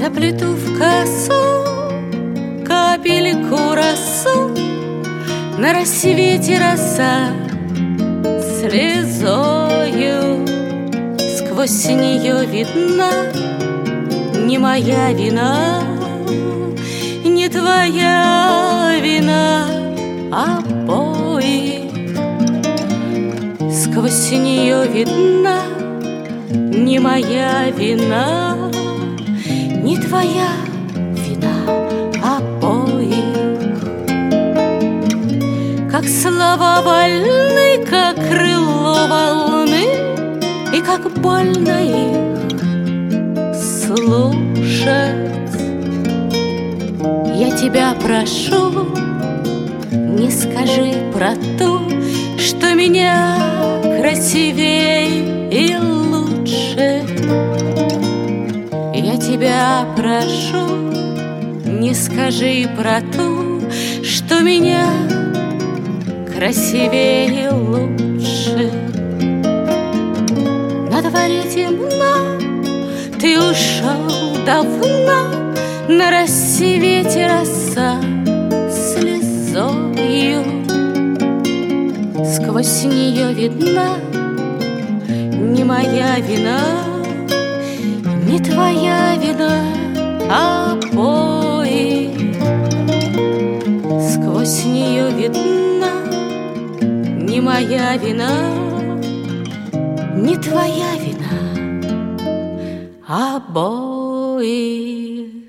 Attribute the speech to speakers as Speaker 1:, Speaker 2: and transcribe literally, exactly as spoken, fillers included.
Speaker 1: Заплету в косу капельку росу, на рассвете роса слезою сквозь нее видна. Не моя вина, не твоя вина, обоих. Сквозь нее видна. Не моя вина, не твоя вина, обоих. Как слова вольны, как крыло волны, и как больно их слушать. Я тебя прошу, не скажи про ту, что меня красивей и лучше. Я тебя прошу, не скажи про ту, что меня красивее и лучше. На дворе темно, ты ушел давно, на рассвете роса слезою сквозь нее видна. Не моя вина, не твоя вина, обоих. Сквозь нее видна. Не моя вина, не твоя вина, обоих.